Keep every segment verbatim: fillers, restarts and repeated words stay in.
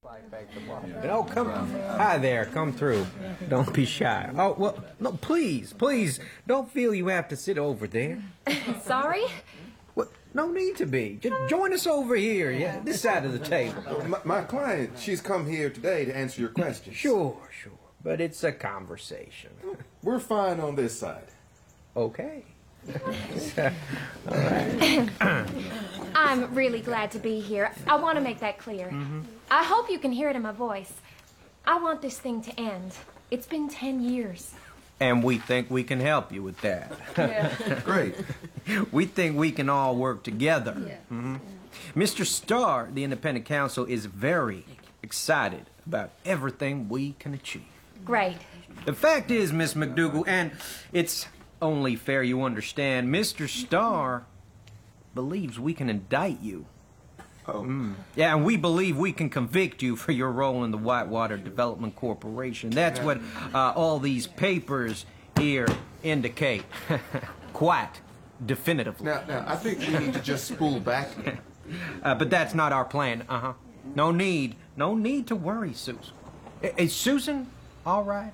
Oh, come. Hi there. Come through. Don't be shy. Oh, well, no, please, please. Don't feel you have to sit over there. Sorry? Well, no need to be. Just join us over here, yeah, this side of the table. My, my client, she's come here today to answer your questions. Sure, sure. But it's a conversation. We're fine on this side. Okay. All right. I'm really glad to be here. I want to make that clear. Mm-hmm. I hope you can hear it in my voice. I want this thing to end. It's been ten years. And we think we can help you with that. Yeah. Great. We think we can all work together. Yeah. Mm-hmm. Mister Starr, the independent counsel, is very excited about everything we can achieve. Great. The fact is, Miss McDougal, and it's only fair you understand, Mister Starr believes we can indict you. Oh. Mm. Yeah, and we believe we can convict you for your role in the Whitewater Development Corporation. That's what uh, all these papers here indicate. Quite definitively. Now, now, I think we need to just spool back. uh, but that's not our plan, uh-huh. No need, no need to worry, Susan. Is Susan all right?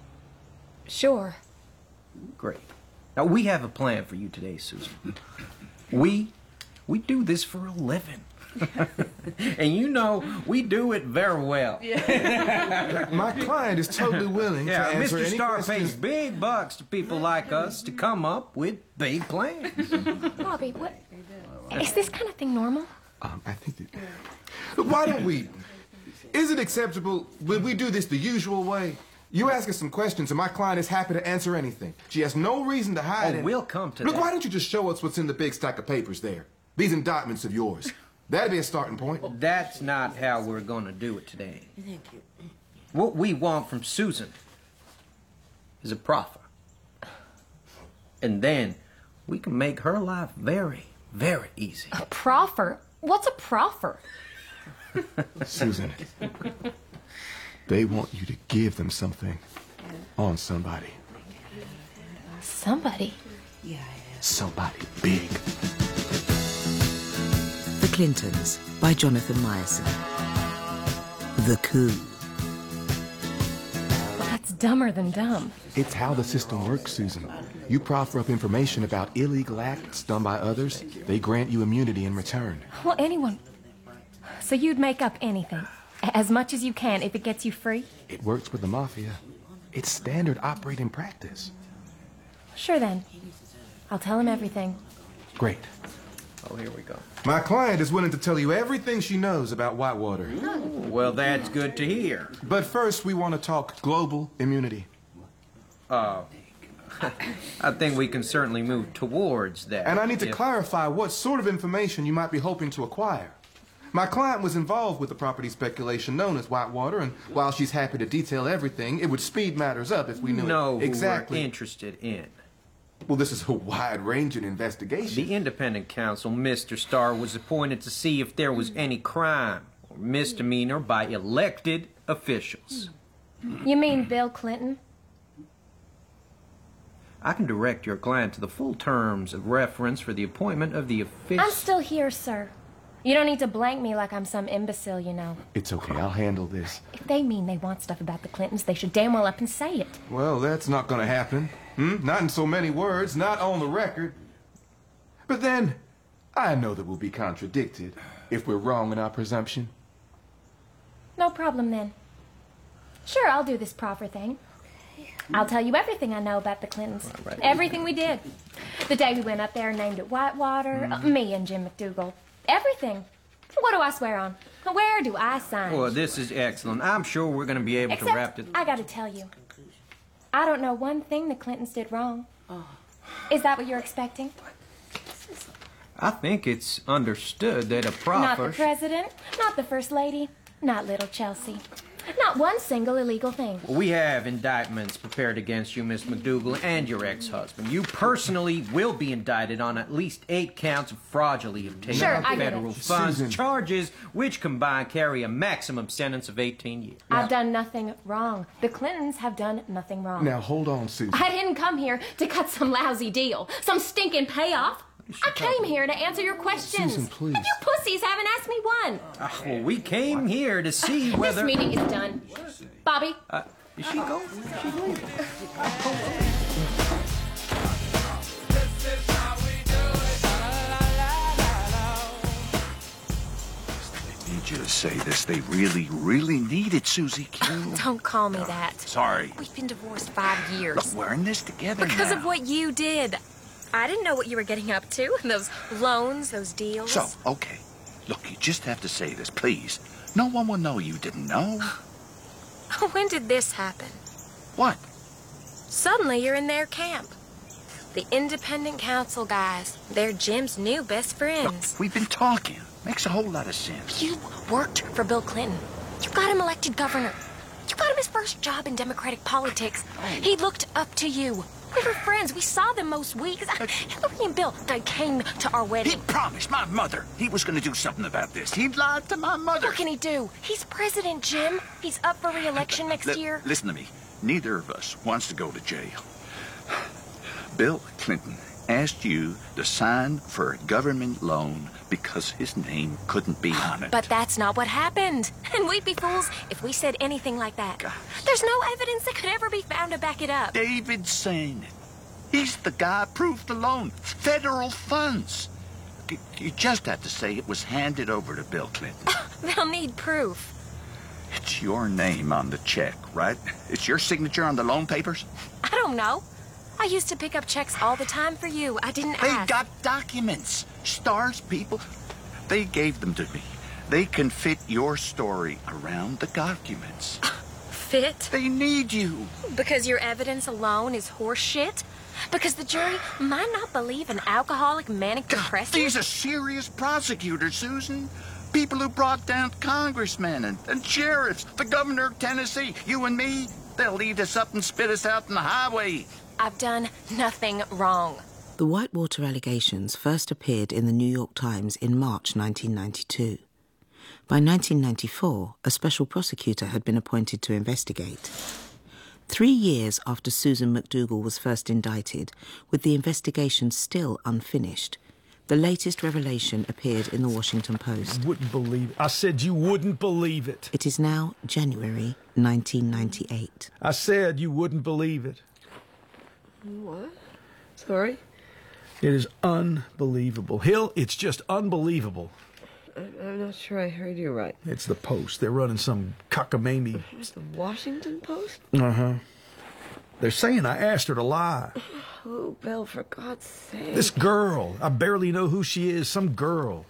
Sure. Great. Now, we have a plan for you today, Susan. We, we do this for a living. And you know, we do it very well. Yeah. My client is totally willing yeah, to answer Mister any Starr questions. pays big bucks to people like us to come up with big plans. Bobby, what? Is this kind of thing normal? Um, I think that... Why don't we... Is it acceptable when we do this the usual way? You ask us some questions, and my client is happy to answer anything. She has no reason to hide Oh, it. we'll come to Look, that. why don't you just show us what's in the big stack of papers there? These indictments of yours. That'd be a starting point. That's not how we're going to do it today. Thank you. What we want from Susan is a proffer. And then we can make her life very, very easy. A proffer? What's a proffer? Susan, they want you to give them something on somebody. Somebody? Yeah, Somebody big. The Clintons by Jonathan Meyerson. The Coup. Well, that's dumber than dumb. It's how the system works, Susan. You proffer up information about illegal acts done by others, they grant you immunity in return. Well, anyone... So you'd make up anything, as much as you can, if it gets you free? It works with the mafia. It's standard operating practice. Sure then. I'll tell him everything. Great. Oh, here we go. My client is willing to tell you everything she knows about Whitewater. Ooh, well, that's good to hear. But first, we want to talk global immunity. Uh, I think we can certainly move towards that. And I need to if... clarify what sort of information you might be hoping to acquire. My client was involved with the property speculation known as Whitewater, and while she's happy to detail everything, it would speed matters up if we knew know exactly who we're interested in. Well, this is a wide-ranging investigation. The independent counsel, Mister Starr, was appointed to see if there was any crime or misdemeanor by elected officials. You mean Bill Clinton? I can direct your client to the full terms of reference for the appointment of the official... I'm still here, sir. You don't need to blank me like I'm some imbecile, you know. It's okay, I'll handle this. If they mean they want stuff about the Clintons, they should damn well up and say it. Well, that's not gonna happen. Hmm? Not in so many words, not on the record. But then, I know that we'll be contradicted if we're wrong in our presumption. No problem, then. Sure, I'll do this proffer thing. I'll tell you everything I know about the Clintons. Right. Everything we did. The day we went up there and named it Whitewater, uh, me and Jim McDougal. Everything. What do I swear on? Where do I sign? Well, this is excellent. I'm sure we're going to be able Except, to wrap it... I gotta tell you, I don't know one thing the Clintons did wrong. Oh. Is that what you're expecting? I think it's understood that a proffer... Not the president, not the first lady, not little Chelsea. Not one single illegal thing. We have indictments prepared against you, Miss McDougal, and your ex-husband. You personally will be indicted on at least eight counts of fraudulently obtaining Sure, I get federal it. funds, Susan. charges which combined carry a maximum sentence of eighteen years. I've done nothing wrong. The Clintons have done nothing wrong. Now, hold on, Susan. I didn't come here to cut some lousy deal, some stinking payoff. I came here to answer your questions. Susan, please. And you pussies haven't asked me one. Uh, well, we came here to see whether... This meeting is done. Bobby? Uh, is she going? She's leaving. They need you to say this. They really, really need it, Susie Q. Don't call me that. Sorry. We've been divorced five years. Look, we're in this together Because now. of what you did. I didn't know what you were getting up to. Those loans, those deals. So, okay. Look, you just have to say this, please. No one will know you didn't know. When did this happen? What? Suddenly you're in their camp. The independent council guys. They're Jim's new best friends. Look, we've been talking. Makes a whole lot of sense. You worked for Bill Clinton. You got him elected governor. You got him his first job in Democratic politics. He looked up to you. We were friends. We saw them most weeks. Hillary and Bill, they came to our wedding. He promised my mother he was going to do something about this. He lied to my mother. What can he do? He's president, Jim. He's up for re-election next Li- year. Listen to me. Neither of us wants to go to jail. Bill Clinton asked you to sign for a government loan because his name couldn't be on it. But that's not what happened. And we'd be fools if we said anything like that. Gosh. There's no evidence that could ever be found to back it up. David's saying it. He's the guy approved the loan. Federal funds. You- You just have to say it was handed over to Bill Clinton. They'll need proof. It's your name on the check, right? It's your signature on the loan papers? I don't know. I used to pick up checks all the time for you. I didn't They ask. got documents. Stars people. They gave them to me. They can fit your story around the documents. Fit? They need you. Because your evidence alone is horse shit? Because the jury might not believe an alcoholic manic depressive? These are serious prosecutors, Susan. People who brought down congressmen and, and sheriffs, the governor of Tennessee, you and me. They'll eat us up and spit us out on the highway. I've done nothing wrong. The Whitewater allegations first appeared in the New York Times in March nineteen ninety-two. By nineteen ninety-four, a special prosecutor had been appointed to investigate. Three years after Susan McDougal was first indicted, with the investigation still unfinished, the latest revelation appeared in the Washington Post. Wouldn't believe it. I said you wouldn't believe it. It is now January nineteen ninety-eight. I said you wouldn't believe it. What? Sorry? It is unbelievable. Hill, it's just unbelievable. I, I'm not sure I heard you right. It's the Post. They're running some cockamamie. It's the Washington Post? Uh-huh. They're saying I asked her to lie. Oh, Bill, for God's sake. This girl, I barely know who she is, some girl.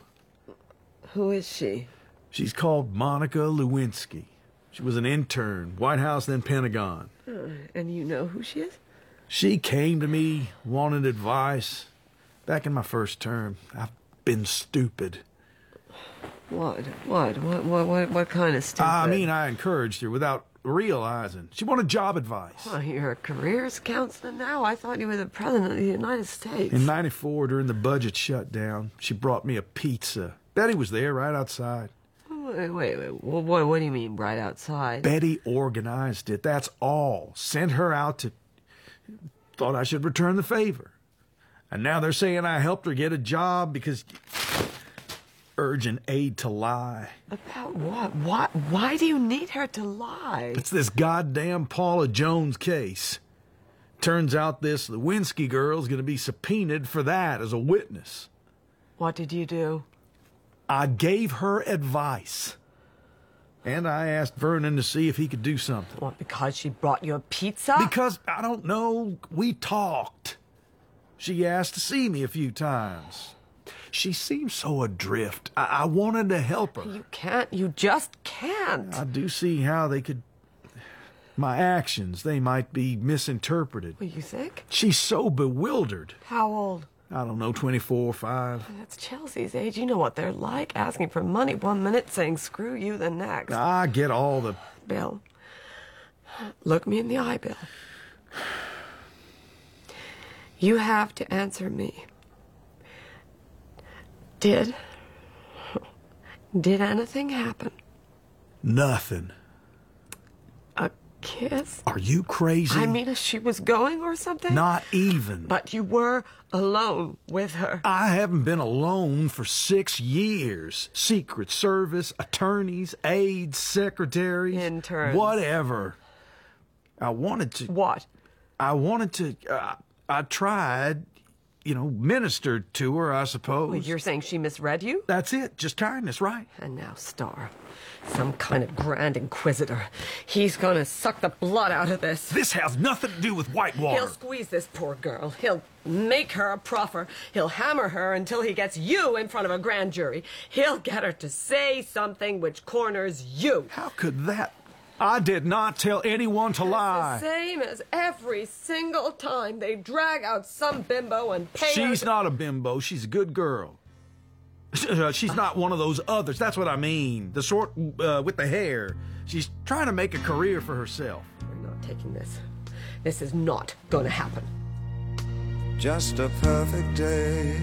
Who is she? She's called Monica Lewinsky. She was an intern, White House, then Pentagon. Uh, and you know who she is? She came to me, wanted advice. Back in my first term, I've been stupid. What? What? What? What? What, what kind of stupid? I mean, I encouraged her without realizing. She wanted job advice. Oh, you're a careers counselor now? I thought you were the president of the United States. In ninety-four, during the budget shutdown, she brought me a pizza. Betty was there right outside. Wait, wait, wait. What, what, what do you mean, right outside? Betty organized it, that's all. Sent her out to... Thought I should return the favor. And now they're saying I helped her get a job because... Urgent aid to lie. About what? What? Why do you need her to lie? It's this goddamn Paula Jones case. Turns out this Lewinsky girl's gonna be subpoenaed for that as a witness. What did you do? I gave her advice. And I asked Vernon to see if he could do something. What, because she brought you a pizza? Because, I don't know, we talked. She asked to see me a few times. She seemed so adrift. I, I wanted to help her. You can't. You just can't. I do see how they could... My actions, they might be misinterpreted. What, you think? She's so bewildered. How old? I don't know, twenty-four or five. That's Chelsea's age. You know what they're like. Asking for money one minute, saying screw you the next. I get all the... Bill, look me in the eye, Bill. You have to answer me. Did... Did anything happen? Nothing. A kiss? Are you crazy? I mean, if she was going or something? Not even. But you were alone with her. I haven't been alone for six years. Secret Service, attorneys, aides, secretaries. Interns. Whatever. I wanted to... What? I wanted to... Uh, I tried, you know, ministered to her, I suppose. Well, you're saying she misread you? That's it. Just kindness, right? And now Star, some kind of grand inquisitor. He's gonna suck the blood out of this. This has nothing to do with Whitewater. He'll squeeze this poor girl. He'll make her a proffer. He'll hammer her until he gets you in front of a grand jury. He'll get her to say something which corners you. How could that... I did not tell anyone to lie. It's the same as every single time they drag out some bimbo and pay her. She's not a bimbo. She's a good girl. She's not one of those others. That's what I mean. The sort uh, with the hair. She's trying to make a career for herself. We're not taking this. This is not gonna happen. Just a perfect day.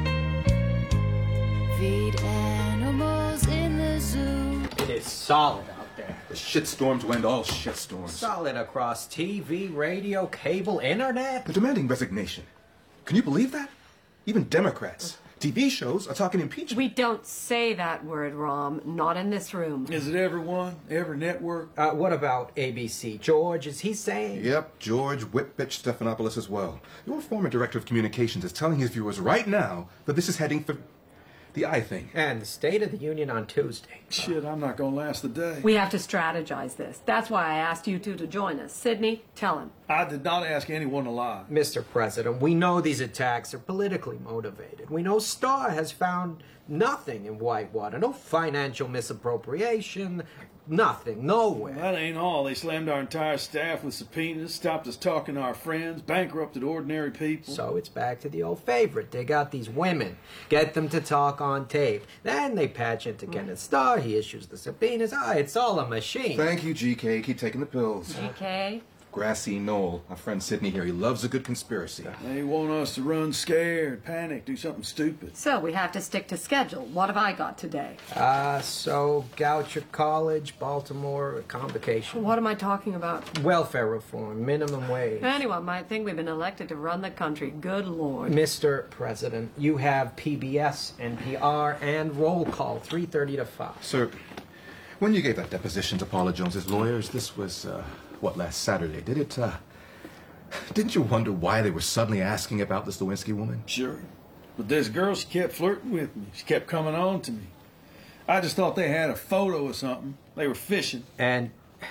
Feed animals in the zoo. It is solid out there. The shitstorms will end all shitstorms. Solid across T V, radio, cable, internet. They're demanding resignation. Can you believe that? Even Democrats. T V shows are talking impeachment. We don't say that word, Rom. Not in this room. Is it everyone? Every network? Uh, what about A B C? George, is he saying? Yep, George Whitbitch Stephanopoulos as well. Your former director of communications is telling his viewers right now that this is heading for the I thing. And the State of the Union on Tuesday. Shit, I'm not gonna last the day. We have to strategize this. That's why I asked you two to join us. Sydney, tell him. I did not ask anyone to lie. Mister President, we know these attacks are politically motivated. We know Starr has found nothing in Whitewater. No financial misappropriation. Nothing. Nowhere. That ain't all. They slammed our entire staff with subpoenas, stopped us talking to our friends, bankrupted ordinary people. So it's back to the old favorite. They got these women, get them to talk on tape. Then they patch into Kenneth Starr. He issues the subpoenas. Ah, it's all a machine. Thank you, G K. Keep taking the pills. G K? Grassy Knoll. Our friend Sidney here. He loves a good conspiracy. They want us to run scared, panic, do something stupid. So we have to stick to schedule. What have I got today? Uh, so Goucher College, Baltimore, convocation. What am I talking about? Welfare reform, minimum wage. Anyone might think we've been elected to run the country. Good Lord. Mister President, you have P B S, N P R, and roll call, three thirty to five. Sir, when you gave that deposition to Paula Jones's lawyers, this was, uh, what, last Saturday, did it, uh, didn't you wonder why they were suddenly asking about this Lewinsky woman? Sure. But this girl, she kept flirting with me. She kept coming on to me. I just thought they had a photo or something. They were fishing. And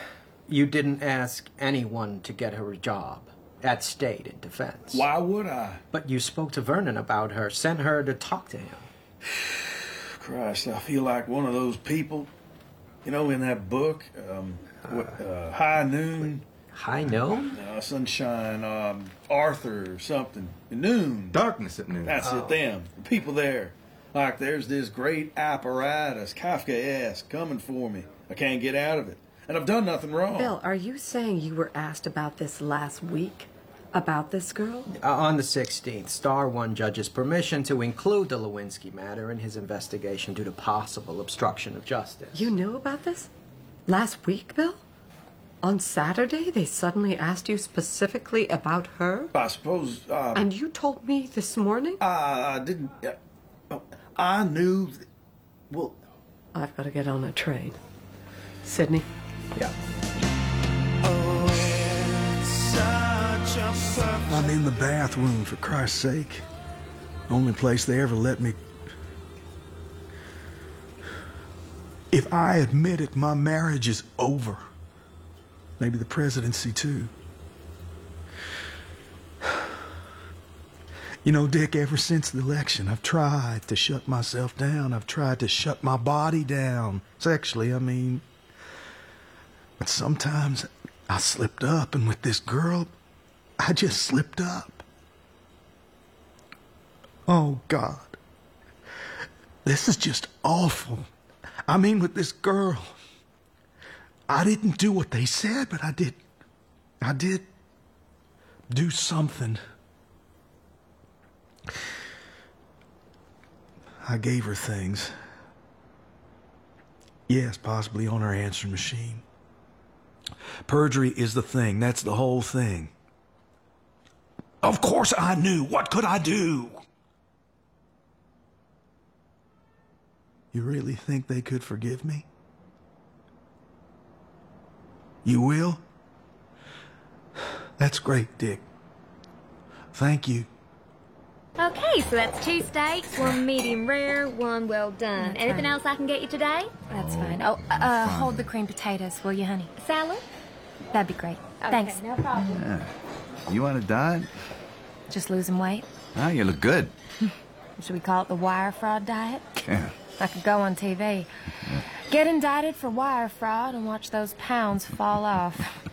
you didn't ask anyone to get her a job at State in Defense. Why would I? But you spoke to Vernon about her, sent her to talk to him. Christ, I feel like one of those people, you know, in that book, um, what, uh, High Noon. High Noon? Uh, sunshine, um, Arthur or something. Noon. Darkness at noon. That's Oh. it, them. The people there. Like, there's this great apparatus, Kafkaesque, coming for me. I can't get out of it. And I've done nothing wrong. Bill, are you saying you were asked about this last week? About this girl? Uh, on the sixteenth, Starr won judge's permission to include the Lewinsky matter in his investigation due to possible obstruction of justice. You knew about this? Last week, Bill? On Saturday, they suddenly asked you specifically about her? I suppose, uh... And you told me this morning? I didn't... Uh, I knew... Th- well... I've got to get on a train. Sydney? Yeah. I'm in the bathroom, for Christ's sake. Only place they ever let me... If I admit it, my marriage is over. Maybe the presidency, too. You know, Dick, ever since the election, I've tried to shut myself down. I've tried to shut my body down. Sexually, I mean. But sometimes I slipped up, and with this girl, I just slipped up. Oh, God. This is just awful. I mean, with this girl, I didn't do what they said, but I did, I did do something. I gave her things. Yes, possibly on her answering machine. Perjury is the thing. That's the whole thing. Of course I knew. What could I do? You really think they could forgive me? You will? That's great, Dick. Thank you. Okay, so that's two steaks, one medium rare, one well done. That's Anything fine. else I can get you today? That's fine. Oh, uh, hold the cream potatoes, will you, honey? Salad? That'd be great. Okay, Thanks. no problem. Yeah. You on a diet? Just losing weight. Ah, you look good. Should we call it the wire fraud diet? Yeah. I could go on T V. Get indicted for wire fraud and watch those pounds fall off.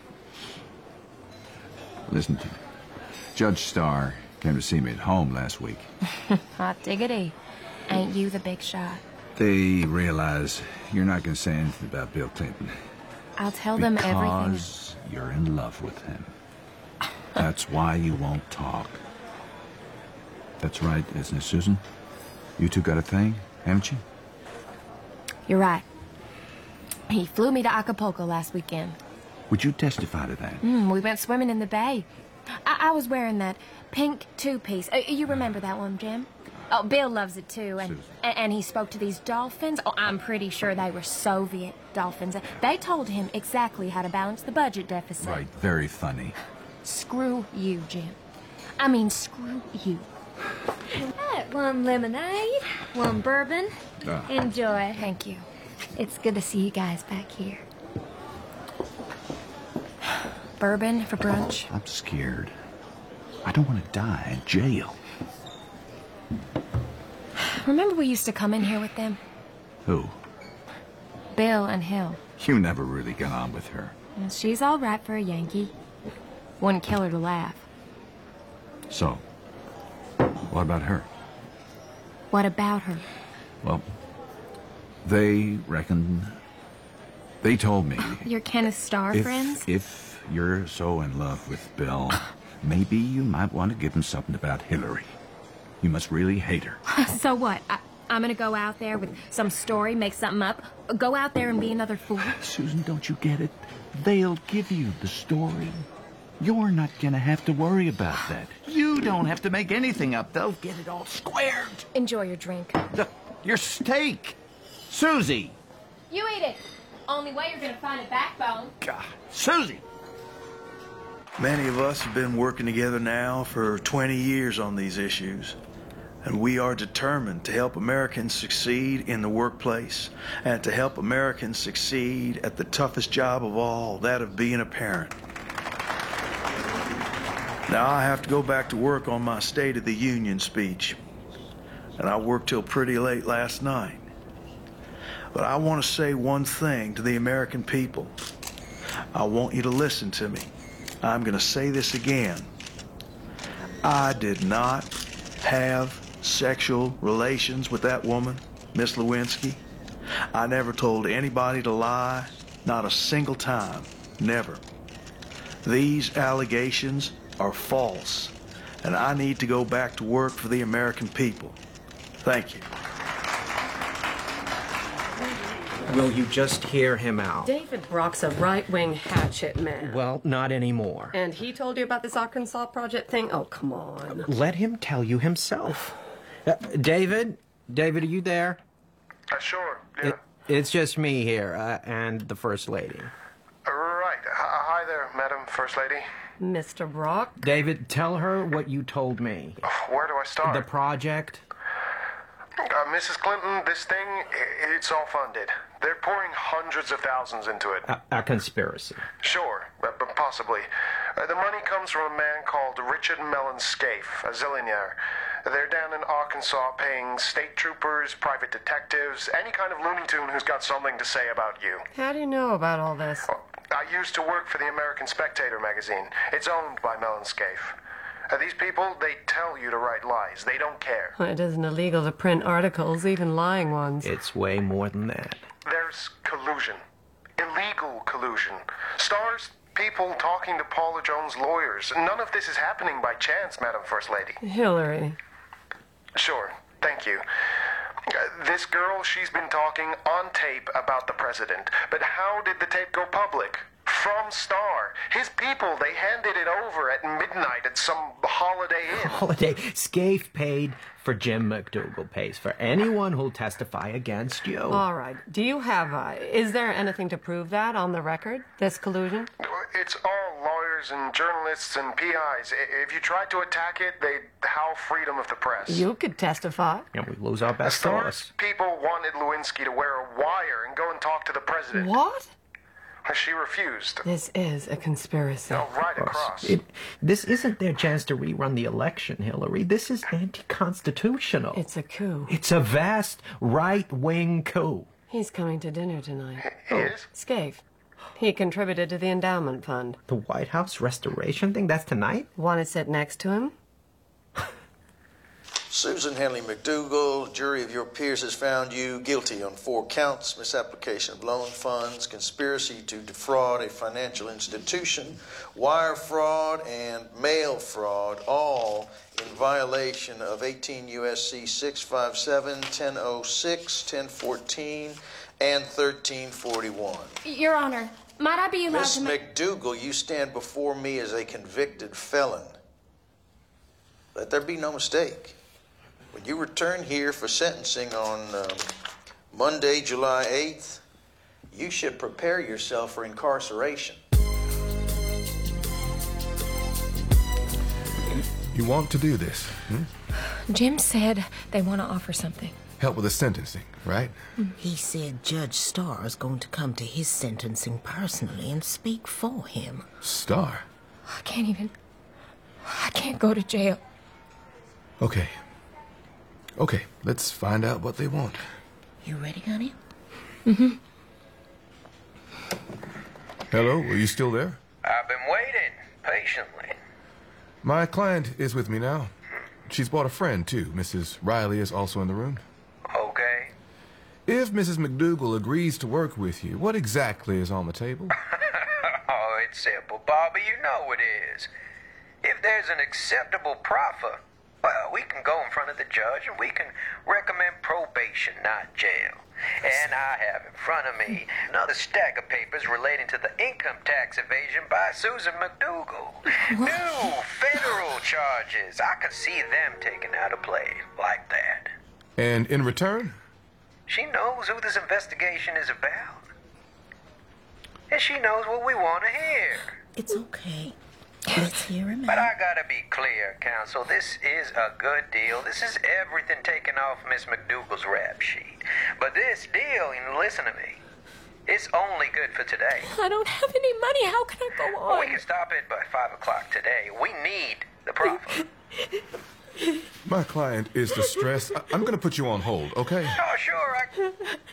Listen to me. Judge Starr came to see me at home last week. Hot diggity. Ain't you the big shot? They realize you're not going to say anything about Bill Clinton. I'll tell them everything. Because you're in love with him. That's why you won't talk. That's right, isn't it, Susan? You two got a thing, haven't you? You're right. He flew me to Acapulco last weekend. Would you testify to that? Mm, we went swimming in the bay. I, I was wearing that pink two-piece. Uh, you remember that one, Jim? Oh, Bill loves it, too. And, and and he spoke to these dolphins. Oh, I'm pretty sure they were Soviet dolphins. They told him exactly how to balance the budget deficit. Right, very funny. Screw you, Jim. I mean, screw you. Right, one lemonade, one bourbon. Ah. Enjoy. Thank you. It's good to see you guys back here. Bourbon for brunch? I'm scared. I don't want to die in jail. Remember we used to come in here with them? Who? Bill and Hill. You never really got on with her. Well, she's all right for a Yankee. Wouldn't kill her to laugh. So, what about her? What about her? Well, they reckon... They told me... Your Kenneth Starr if, friends? If you're so in love with Bill, maybe you might want to give him something about Hillary. You must really hate her. So what? I, I'm gonna go out there with some story, make something up, go out there and be another fool? Susan, don't you get it? They'll give you the story. You're not gonna have to worry about that. You don't have to make anything up. They'll get it all squared. Enjoy your drink. The, your steak. Susie. You eat it. Only way you're gonna find a backbone. God. Susie. Many of us have been working together now for twenty years on these issues. And we are determined to help Americans succeed in the workplace and to help Americans succeed at the toughest job of all, that of being a parent. Now, I have to go back to work on my State of the Union speech. And I worked till pretty late last night. But I want to say one thing to the American people. I want you to listen to me. I'm going to say this again. I did not have sexual relations with that woman, Miss Lewinsky. I never told anybody to lie, not a single time, never. These allegations are false, and I need to go back to work for the American people. Thank you. Will you just hear him out? David Brock's a right-wing hatchet man. Well, not anymore. And he told you about this Arkansas project thing? Oh, come on. Let him tell you himself. Uh, David? David, are you there? Uh, sure, yeah. It, it's just me here, uh, and the First Lady. Uh, right. H- hi there, Madam First Lady. Mister Brock? David, tell her what you told me. Where do I start? The project. Uh, Missus Clinton, this thing, i- it's all funded. They're pouring hundreds of thousands into it. A, a conspiracy. Sure, but, but possibly. Uh, the money comes from a man called Richard Mellon Scaife, a zillionaire. They're down in Arkansas paying state troopers, private detectives, any kind of Looney Tune who's got something to say about you. How do you know about all this? I used to work for the American Spectator magazine. It's owned by Mellon Scaife. Uh, these people, they tell you to write lies. They don't care. It isn't illegal to print articles, even lying ones. It's way more than that. There's collusion. Illegal collusion. Stars, people talking to Paula Jones' lawyers. None of this is happening by chance, Madam First Lady. Hillary. Sure, thank you. Uh, this girl, she's been talking on tape about the president. But how did the tape go public? From from Star. His people, they handed it over at midnight at some Holiday Inn. Holiday. Scaife paid for Jim McDougal pays for anyone who'll testify against you. All right. Do you have, uh, is there anything to prove that on the record, this collusion? It's all lawyers and journalists and P Is. If you tried to attack it, they'd howl freedom of the press. You could testify. And we lose our best source. People wanted Lewinsky to wear a wire and go and talk to the president. What? She refused. This is a conspiracy. No, right across. It, this isn't their chance to rerun the election, Hillary. This is anti-constitutional. It's a coup. It's a vast right-wing coup. He's coming to dinner tonight. He is? Scaife. He contributed to the endowment fund. The White House restoration thing? That's tonight? Want to sit next to him? Susan Henley McDougal, jury of your peers has found you guilty on four counts: misapplication of loan funds, conspiracy to defraud a financial institution, wire fraud, and mail fraud, all in violation of eighteen U S C six fifty-seven, ten oh six, ten fourteen, and thirteen forty-one. Your Honor, might I be allowed Miss to make... McDougal, you stand before me as a convicted felon. Let there be no mistake. When you return here for sentencing on um, Monday, July eighth, you should prepare yourself for incarceration. You want to do this, hmm? Jim said they want to offer something. Help with the sentencing, right? He said Judge Starr is going to come to his sentencing personally and speak for him. Starr? I can't even... I can't go to jail. Okay. Okay, let's find out what they want. You ready, honey? Mm-hmm. Hello, are you still there? I've been waiting patiently. My client is with me now. She's brought a friend, too. Missus Riley is also in the room. Okay. If Missus McDougal agrees to work with you, what exactly is on the table? Oh, it's simple, Bobby. You know it is. If there's an acceptable proffer, well, we can go in front of the judge and we can recommend probation, not jail. And I have in front of me another stack of papers relating to the income tax evasion by Susan McDougal. New federal charges. I can see them taken out of play like that. And in return? She knows who this investigation is about. And she knows what we want to hear. It's okay. Let's hear him out. But I gotta be clear, counsel. This is a good deal. This is everything taken off Miss McDougal's rap sheet. But this deal, and listen to me, it's only good for today. I don't have any money. How can I go on? Well, we can stop it by five o'clock today. We need the profit. My client is distressed. I- I'm going to put you on hold, okay? Oh, sure. I...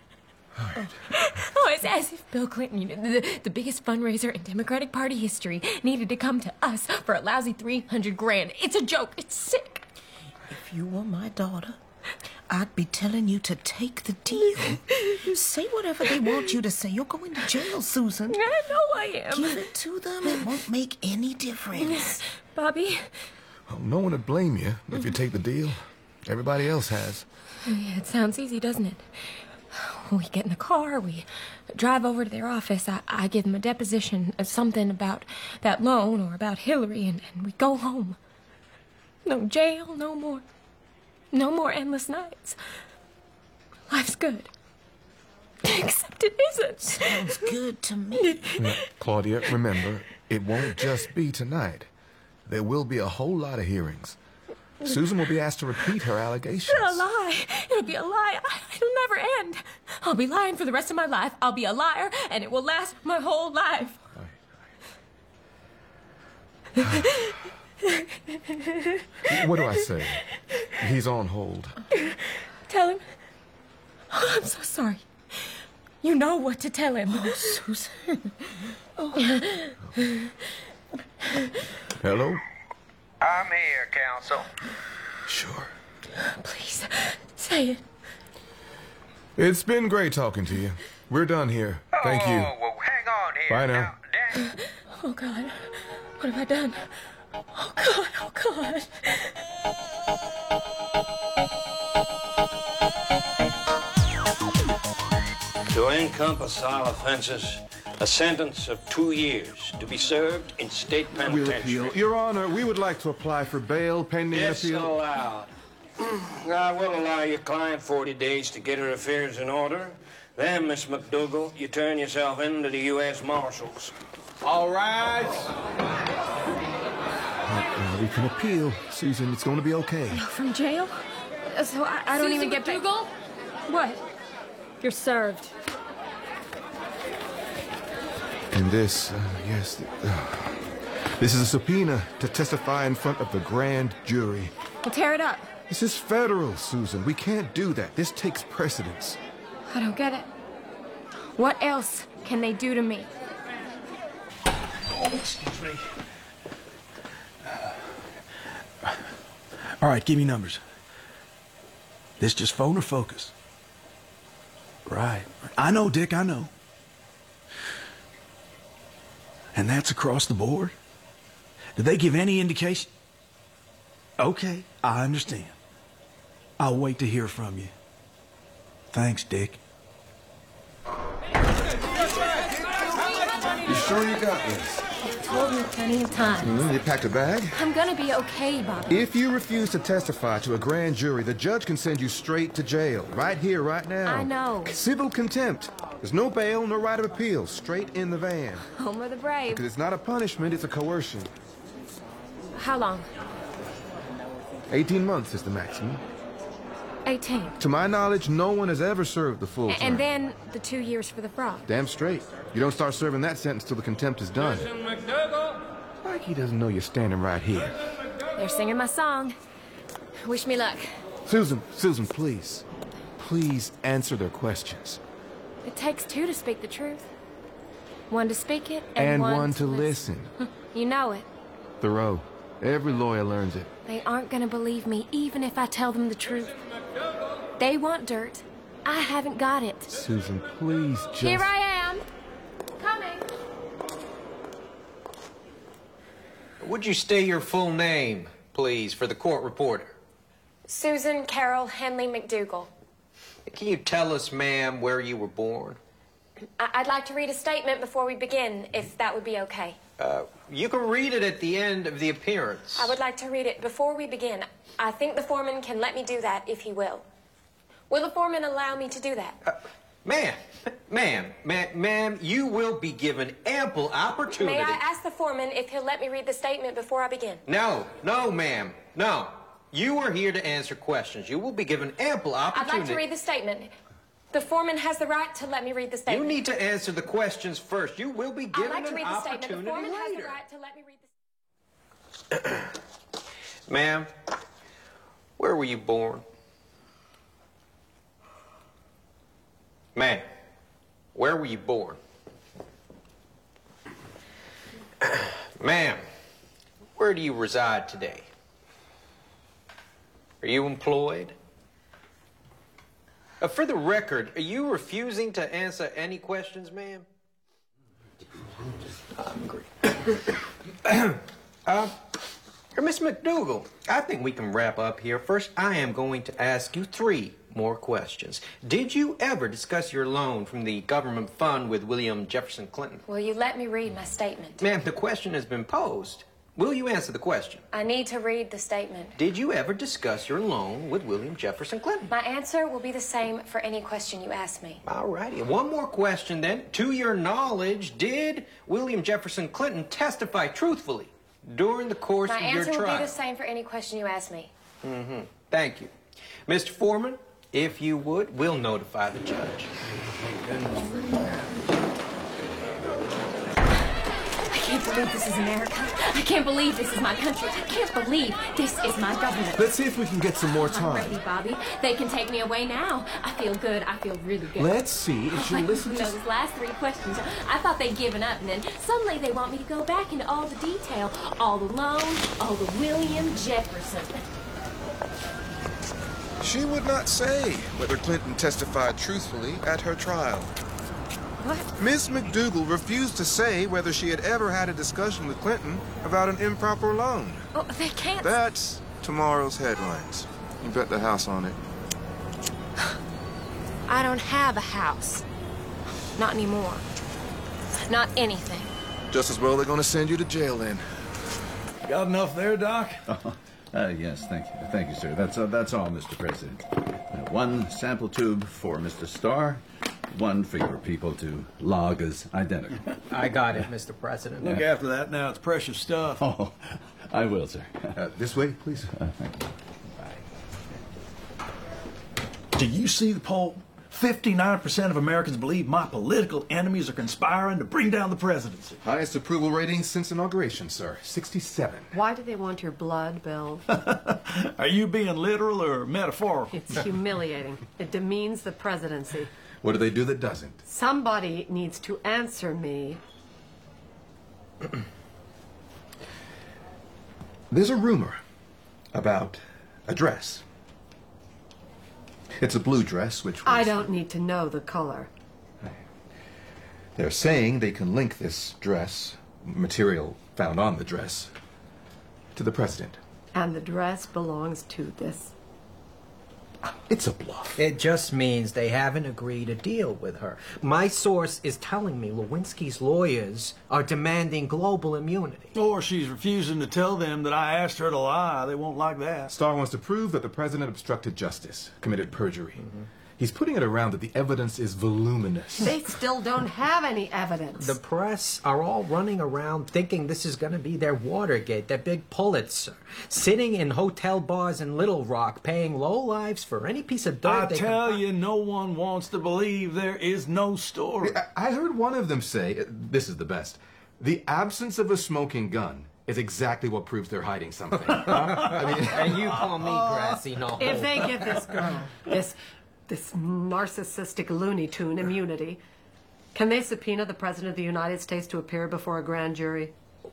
Oh, it's as if Bill Clinton, you know, the, the biggest fundraiser in Democratic Party history, needed to come to us for a lousy three hundred grand. It's a joke. It's sick. If you were my daughter, I'd be telling you to take the deal. You say whatever they want you to say. You're going to jail, Susan. I know I am. Give it to them. It won't make any difference. Bobby? Oh, no one would blame you if you take the deal. Everybody else has. Yeah, it sounds easy, doesn't it? We get in the car, we drive over to their office, I, I give them a deposition of something about that loan or about Hillary, and, and we go home. No jail, no more. No more endless nights. Life's good. Except it isn't. Sounds good to me. Now, Claudia, remember, it won't just be tonight. There will be a whole lot of hearings. Susan will be asked to repeat her allegations. A lie. It'll be a lie. It'll never end. I'll be lying for the rest of my life. I'll be a liar, and it will last my whole life. What do I say? He's on hold. Tell him. Oh, I'm so sorry. You know what to tell him. Oh, Susan. Oh. Hello? I'm here, counsel. Sure. Please, say it. It's been great talking to you. We're done here. Thank you. Oh, well, hang on here. Bye now. now Oh, God. What have I done? Oh, God. Oh, God. To encompass all offenses, A sentence of two years to be served in state We'll penitentiary. appeal. Your Honor, we would like to apply for bail pending an appeal. Disallowed. I will allow your client forty days to get her affairs in order. Then, Miss McDougal, you turn yourself in to the U S Marshals. All right. Uh, we can appeal. Susan, it's going to be okay. From jail? So I, I don't Susan even get back. McDougal? What? You're served. And this, uh, yes, uh, this is a subpoena to testify in front of the grand jury. Well, tear it up. This is federal, Susan. We can't do that. This takes precedence. I don't get it. What else can they do to me? Oh, excuse me. All right, give me numbers. This just phone or focus? Right. I know, Dick, I know. And that's across the board? Did they give any indication? Okay, I understand. I'll wait to hear from you. Thanks, Dick. You sure you got this? I've told you plenty of times. Mm, you packed a bag? I'm gonna be okay, Bobby. If you refuse to testify to a grand jury, the judge can send you straight to jail. Right here, right now. I know. Civil contempt. There's no bail, no right of appeal. Straight in the van. Home of the brave. Because it's not a punishment, it's a coercion. How long? eighteen months is the maximum. eighteen. To my knowledge, no one has ever served the full term. And then the two years for the fraud. Damn straight. You don't start serving that sentence till the contempt is done. Like he doesn't know you're standing right here. They're singing my song. Wish me luck. Susan, Susan, please. Please answer their questions. It takes two to speak the truth. One to speak it, and, And one, one to to listen. listen. You know it. Thoreau. Every lawyer learns it. They aren't gonna believe me, even if I tell them the truth. They want dirt. I haven't got it. Susan, please just... Here I am. Coming. Would you state your full name, please, for the court reporter? Susan Carol Henley McDougal. Can you tell us, ma'am, where you were born? I- I'd like to read a statement before we begin, if that would be okay. Uh, you can read it at the end of the appearance. I would like to read it before we begin. I think the foreman can let me do that if he will. Will the foreman allow me to do that? Uh, ma'am, ma'am, ma'am, ma'am, you will be given ample opportunity. May I ask the foreman if he'll let me read the statement before I begin? No, no, ma'am, no. You are here to answer questions. You will be given ample opportunity. I'd like to read the statement. The foreman has the right to let me read the statement. You need to answer the questions first. You will be given I'd like to an read the statement. The opportunity foreman has the later. right to let me read the Ma'am, where were you born? Ma'am, where were you born? Ma'am, where do you reside today? Are you employed? Uh, for the record, are you refusing to answer any questions, ma'am? I'm hungry. uh, Miss McDougal, I think we can wrap up here. First, I am going to ask you three more questions. Did you ever discuss your loan from the government fund with William Jefferson Clinton? Will you let me read my statement? Ma'am, the question has been posed. Will you answer the question? I need to read the statement. Did you ever discuss your loan with William Jefferson Clinton? My answer will be the same for any question you ask me. All righty. One more question then. To your knowledge, did William Jefferson Clinton testify truthfully during the course My of your answer will trial? be the same for any question you ask me. Mm-hmm. Thank you. Mister Foreman, if you would, we'll notify the judge. I can't believe this is America. I can't believe this is my country. I can't believe this is my government. Let's see if we can get some more I'm time. ready, Bobby. They can take me away now. I feel good. I feel really good. Let's see if she'll Like, listen to... Those last three questions, I thought they'd given up, and then suddenly they want me to go back into all the detail. All the loans, all the William Jefferson. She would not say whether Clinton testified truthfully at her trial. What? Miss McDougal refused to say whether she had ever had a discussion with Clinton about an improper loan. Oh, they can't... That's tomorrow's headlines. You bet the house on it. I don't have a house. Not anymore. not anything. Just as well they're gonna send you to jail then. Got enough there, Doc? Oh, uh, yes, thank you. Thank you, sir. That's, uh, that's all, Mister President. Uh, one sample tube for Mister Starr, one for your people to log as identical. I got it, Mister President. Look after that now. It's precious stuff. Oh, I will, sir. Uh, this way, please. Uh, thank you. Do you see the poll? fifty-nine percent of Americans believe my political enemies are conspiring to bring down the presidency. Highest approval rating since inauguration, sir. sixty-seven. Why do they want your blood, Bill? Are you being literal or metaphorical? It's humiliating. It demeans the presidency. What do they do that doesn't? Somebody needs to answer me. There's a rumor about a dress. It's a blue dress, which was... I don't need to know the color. They're saying they can link this dress, material found on the dress, to the president. And the dress belongs to this. It's a bluff. It just means they haven't agreed to deal with her. My source is telling me Lewinsky's lawyers are demanding global immunity. Or she's refusing to tell them that I asked her to lie. They won't like that. Starr wants to prove that the president obstructed justice, committed perjury. Mm-hmm. He's putting it around that the evidence is voluminous. They still don't have any evidence. The press are all running around thinking this is going to be their Watergate, their big Pulitzer. Sitting in hotel bars in Little Rock, paying low lives for any piece of dirt I they tell can... you, no one wants to believe there is no story. I heard one of them say, this is the best, the absence of a smoking gun is exactly what proves they're hiding something. I mean, and you call me grassy, no. If they give this girl, this... this narcissistic Looney Tune immunity, can they subpoena the President of the United States to appear before a grand jury?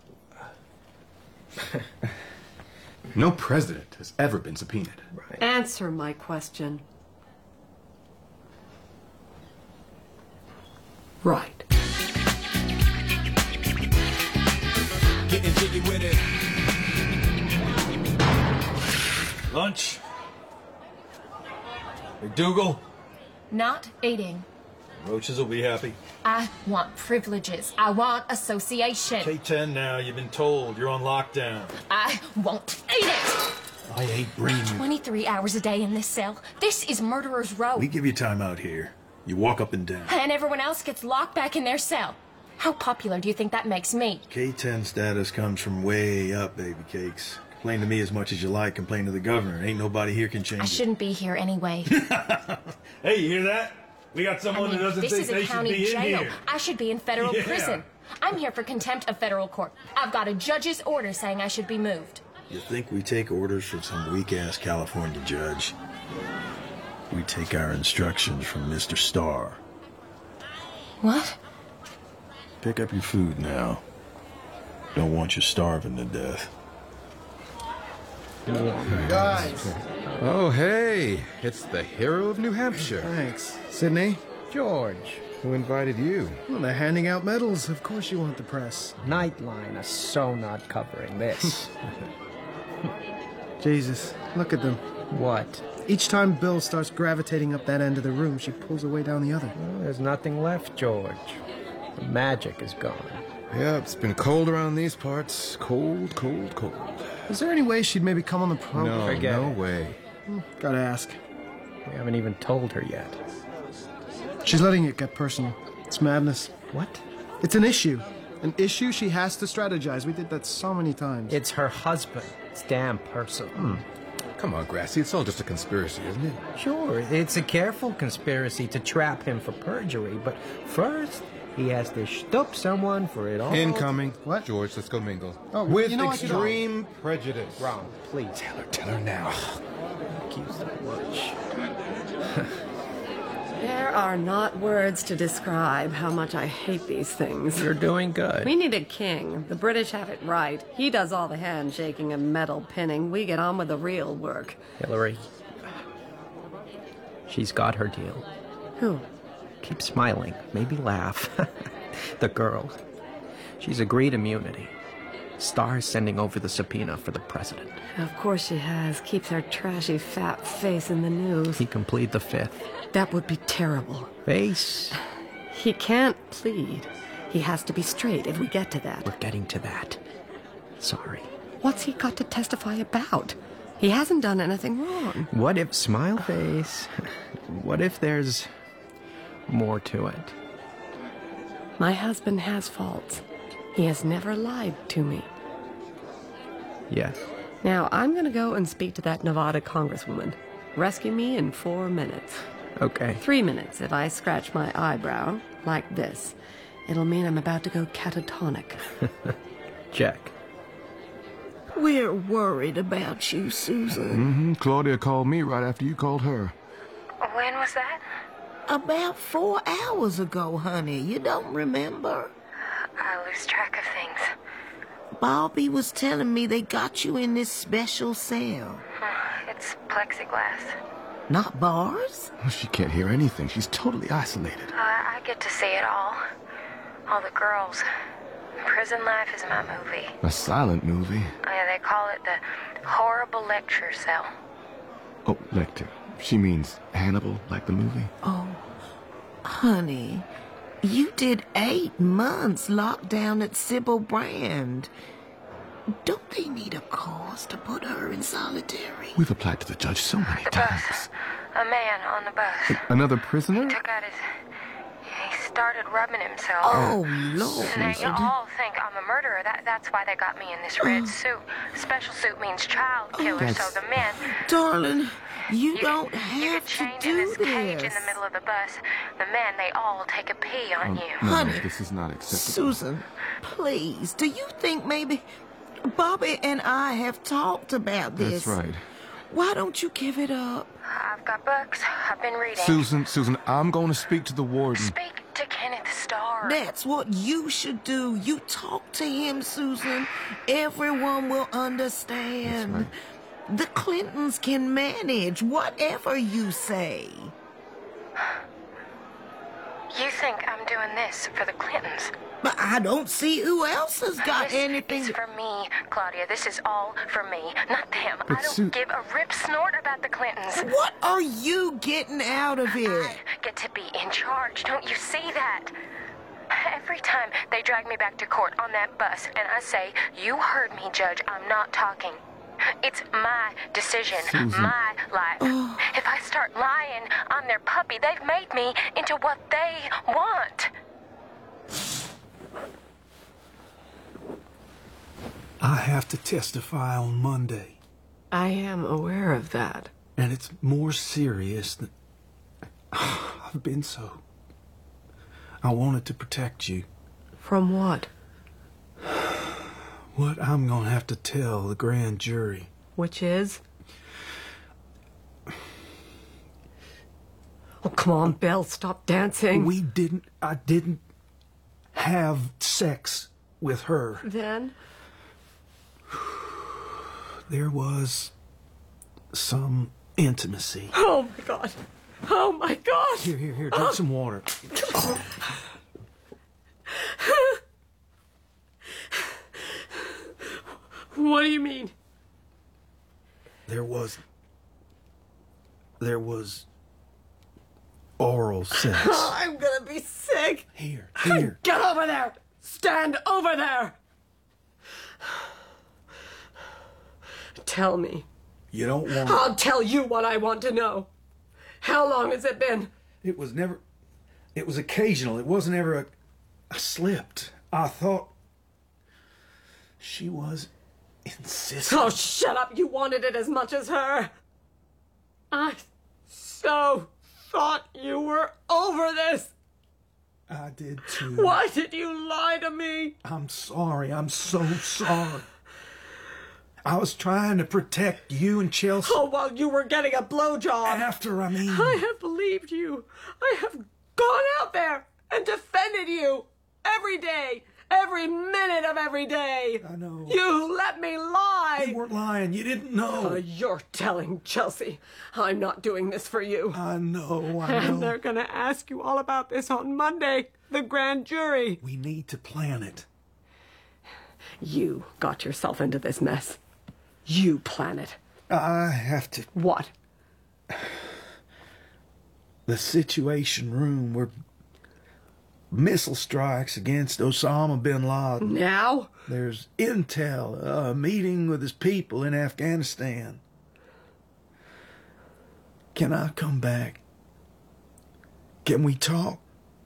No president has ever been subpoenaed. Right. Answer my question. Right. Getting jiggy with it. Lunch? McDougal? Not eating. Roaches will be happy. I want privileges. I want association. K ten now, you've been told. You're on lockdown. I won't eat it. I hate bringing you... twenty-three hours a day in this cell. This is Murderer's Row. We give you time out here. You walk up and down. And everyone else gets locked back in their cell. How popular do you think that makes me? K ten status comes from way up, baby cakes. Complain to me as much as you like. Complain to the governor. Ain't nobody here can change I it. shouldn't be here anyway. Hey, you hear that? We got someone I mean, who doesn't this think is a they should county be jail. in here. I should be in federal Yeah. prison. I'm here for contempt of federal court. I've got a judge's order saying I should be moved. You think we take orders from some weak-ass California judge? We take our instructions from Mister Starr. What? Pick up your food now. Don't want you starving to death. Guys. Oh, hey. It's the hero of New Hampshire. Thanks. Sydney? George. Who invited you? Well, they're handing out medals. Of course you want the press. Nightline are so not covering this. Jesus, look at them. What? Each time Bill starts gravitating up that end of the room, she pulls away down the other. Well, there's nothing left, George. The magic is gone. Yeah, it's been cold around these parts. Cold, cold, cold. Is there any way she'd maybe come on the program? No, Forget no it. way. Hmm, gotta ask. We haven't even told her yet. She's letting it get personal. It's madness. What? It's an issue. An issue she has to strategize. We did that so many times. It's her husband. It's damn personal. Hmm. Come on, Grassy. It's all just a conspiracy, isn't it? Sure, it's a careful conspiracy to trap him for perjury, but first, he has to shtup someone for it all. Incoming. What? George, let's go mingle. Oh, With you know what, extreme you prejudice. Ron, please. Tell her, tell her now. Thank you so much. There are not words to describe how much I hate these things. You're doing good. We need a king. The British have it right. He does all the handshaking and medal pinning. We get on with the real work. Hillary, she's got her deal. Who? Keep smiling. Maybe laugh. The girl. She's agreed immunity. Starr's sending over the subpoena for the president. Of course she has. Keeps her trashy fat face in the news. He can plead the fifth. That would be terrible. Face. He can't plead. He has to be straight if we get to that. We're getting to that. Sorry. What's he got to testify about? He hasn't done anything wrong. What if, smile face, what if there's more to it? My husband has faults. He has never lied to me. Yes. Now, I'm going to go and speak to that Nevada congresswoman. Rescue me in four minutes. Okay. Three minutes if I scratch my eyebrow like this. It'll mean I'm about to go catatonic. Check. We're worried about you, Susan. Mm-hmm. Claudia called me right after you called her. When was that? About four hours ago, honey. You don't remember? I lose track of things. Bobby was telling me they got you in this special cell. It's plexiglass. Not bars? Well, she can't hear anything. She's totally isolated. Uh, I get to see it all. All the girls. Prison Life is my movie. A silent movie. Yeah, they call it the horrible lecture cell. Oh, lecture. She means Hannibal, like the movie? Oh, honey, you did eight months locked down at Sybil Brand. Don't they need a cause to put her in solitary? We've applied to the judge so many The times. bus. A man on the bus. Another prisoner? He took out his... He started rubbing himself. Oh, Lord. And they all think I'm a murderer. That, that's why they got me in this red suit. Special suit means child killer, That's- so the men... Darling, you, You don't get- have you get to chained do in this this. cage in the middle of the bus. The men, they all take a pee on you. No, Honey. this is not acceptable. Susan, please, do you think maybe Bobby and I have talked about this? That's right. Why don't you give it up? I've got books. I've been reading. Susan, Susan, I'm going to speak to the warden. Speak to Kenneth Starr. That's what you should do. You talk to him, Susan. Everyone will understand. That's right. The Clintons can manage whatever you say. You think I'm doing this for the Clintons? But I don't see who else has got this anything. is for me, Claudia. This is all for me, not them. But I don't Su- give a rip snort about the Clintons. What are you getting out of it? I get to be in charge. Don't you see that? Every time they drag me back to court on that bus and I say, you heard me, Judge, I'm not talking. It's my decision, Susan. my life. Oh. If I start lying, I'm their puppy. They've made me into what they want. I have to testify on Monday, I am aware of that. and it's more serious than... I've been so... I wanted to protect you. From what? What I'm gonna have to tell the grand jury. Which is? Oh, come on, Bill, stop dancing. We didn't... I didn't have sex with her. Then? There was some intimacy. Oh, my God. Oh, my God. Here, here, here, drink some water. What do you mean? There was... There was... oral sex. Oh, I'm gonna be sick. Here, here. Get over there. Stand over there. Tell me. You don't want... I'll tell you what I want to know. How long has it been? It was never... It was occasional. It wasn't ever a... I slipped. I thought... She was insistent. Oh, shut up. You wanted it as much as her. I so thought you were over this. I did too. Why did you lie to me? I'm sorry. I'm so sorry. I was trying to protect you and Chelsea. Oh, while you were getting a blowjob. After, I mean... I have believed you. I have gone out there and defended you every day, every minute of every day. I know. You let me lie. You weren't lying. You didn't know. Uh, you're telling Chelsea I'm not doing this for you. I know, I know. And they're going to ask you all about this on Monday, the grand jury. We need to plan it. You got yourself into this mess. You plan it. I have to... What? The Situation Room, we're missile strikes against Osama bin Laden. Now? There's intel, a meeting with his people in Afghanistan. Can I come back? Can we talk?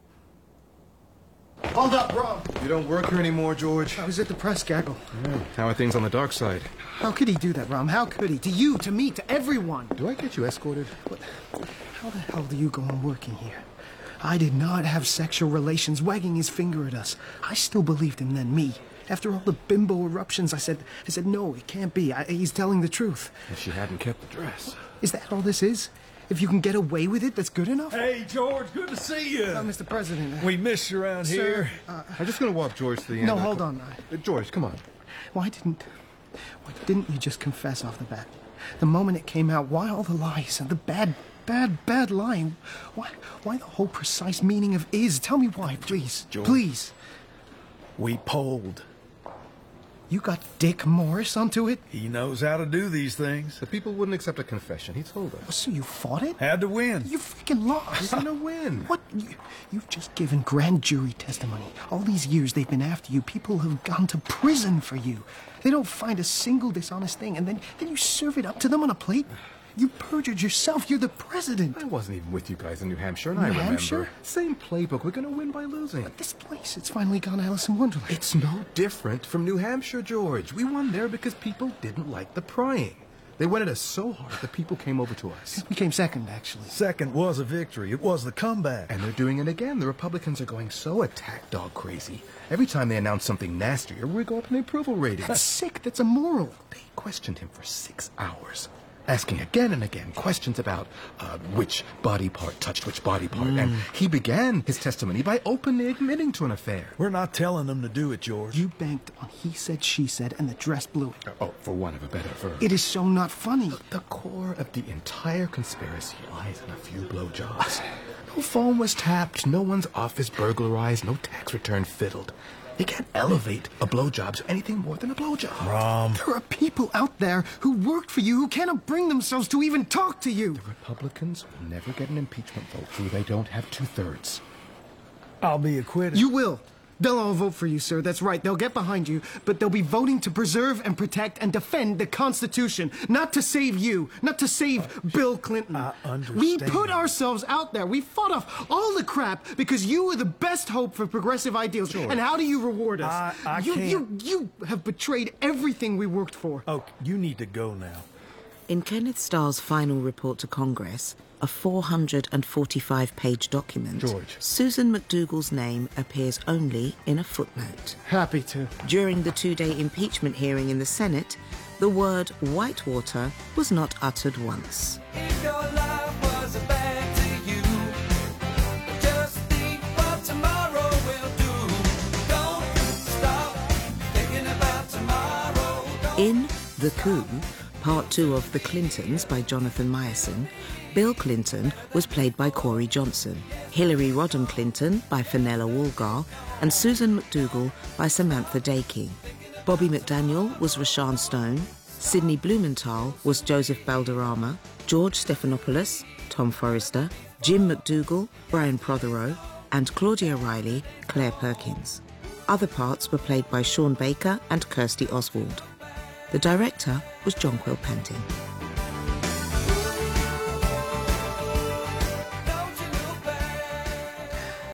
Hold up, Rob. You don't work here anymore, George. I was at the press gaggle. Yeah. How are things on the dark side? How could he do that, Rom? How could he? To you, to me, to everyone. Do I get you escorted? What? How the hell do you go on working here? I did not have sexual relations, wagging his finger at us. I still believed him then, me. After all the bimbo eruptions, I said, I said, no, it can't be. I, he's telling the truth. If she hadn't kept the dress. Is that all this is? If you can get away with it, that's good enough? Hey, George, good to see you. Uh, Mister President. Uh, we miss you around sir, here. Uh, I'm just going to walk George to the end. No, hold on. Uh, George, come on. Why didn't... Why didn't you just confess off the bat? The moment it came out, why all the lies and the bad, bad, bad lying? Why, why the whole precise meaning of is? Tell me why, please. George. Please. We polled. You got Dick Morris onto it? He knows how to do these things. The people wouldn't accept a confession. He told us. So you fought it? Had to win. You freaking lost. You're gonna win. What? You, you've just given grand jury testimony. All these years they've been after you. People have gone to prison for you. They don't find a single dishonest thing, and then, then you serve it up to them on a plate? You perjured yourself. You're the president. I wasn't even with you guys in New Hampshire, and New I remember. Hampshire? Same playbook. We're going to win by losing. But this place, it's finally gone Alice in Wonderland. It's no different from New Hampshire, George. We won there because people didn't like the prying. They wanted us so hard that people came over to us. We came second, actually. Second was a victory. It was the comeback. And they're doing it again. The Republicans are going so attack dog crazy. Every time they announce something nastier, we go up in the approval ratings. That's sick. That's immoral. They questioned him for six hours. Asking again and again questions about uh, which body part touched which body part. Mm. And he began his testimony by openly admitting to an affair. We're not telling them to do it, George. You banked on he said, she said, and the dress blew it. Oh, for want of a better verb. It is so not funny. The, the core of the entire conspiracy lies in a few blowjobs. No phone was tapped, no one's office burglarized, no tax return fiddled. They can't elevate a blowjob to anything more than a blowjob. Rom. There are people out there who worked for you who cannot bring themselves to even talk to you. The Republicans will never get an impeachment vote through. They don't have two-thirds. I'll be acquitted. You will. They'll all vote for you, sir. That's right. They'll get behind you, but they'll be voting to preserve and protect and defend the Constitution, not to save you, not to save uh, Bill Clinton. I understand. We put ourselves out there. We fought off all the crap because you were the best hope for progressive ideals. George, and how do you reward us? I, I you, can't. You, you have betrayed everything we worked for. Oh, you need to go now. In Kenneth Starr's final report to Congress, a four hundred forty-five page document, George. Susan McDougal's name appears only in a footnote. Happy to. During the two-day impeachment hearing in the Senate, the word Whitewater was not uttered once. If your life was a bag to you, just think what tomorrow will do. Don't stop thinking about tomorrow. Don't In The Coup, Part two of The Clintons by Jonathan Meyerson, Bill Clinton was played by Corey Johnson, Hillary Rodham Clinton by Fenella Woolgar, and Susan McDougal by Samantha Day-King. Bobby McDaniel was Rashawn Stone, Sidney Blumenthal was Joseph Balderrama, George Stephanopoulos, Tom Forrester, Jim McDougal, Brian Prothero, and Claudia Riley, Claire Perkins. Other parts were played by Sean Baker and Kirsty Oswald. The director was John Quill Panting.